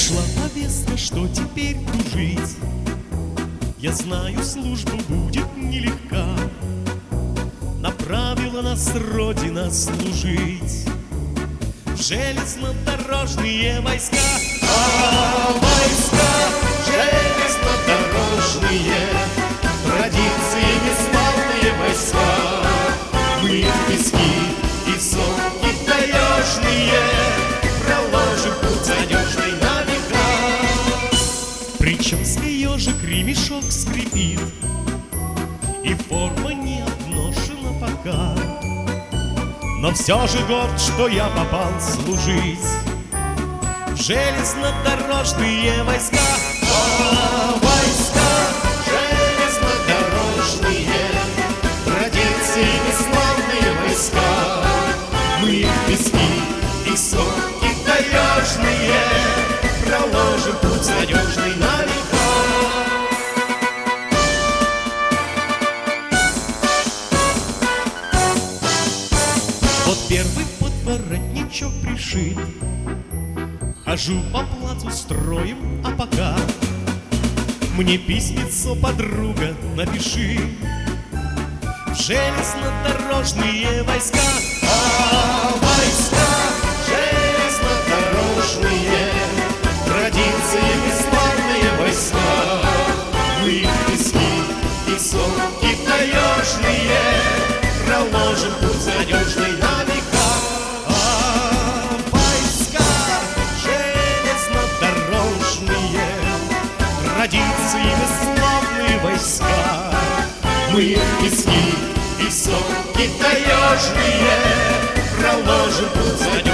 Пришла повестка, что теперь жить. Я знаю, служба будет нелегка. Направила нас Родина служить в железнодорожные войска. А войска железнодорожные, традициями славные войска. Мы в пески и соки таежные проложим путь надежный на века. Прическа ежик ремешок скрипит, и форма не обношена пока. Но все же горд, что я попал служить в железнодорожные войска. А войска железнодорожные, традициями славные войска. Мы в пески и соки таежные проложим путь надежный на века. Вот первый подворотничок пришит, хожу по плацу строем, а пока мне письмецо, подруга, напиши в железнодорожные войска. А войска железнодорожные, традициями славные войска. Мы в пески и соки таежные проложим путь надежный на века. А войска железнодорожные, традициями славные войска. Мы в пески и соки таежные проложим путь надежный.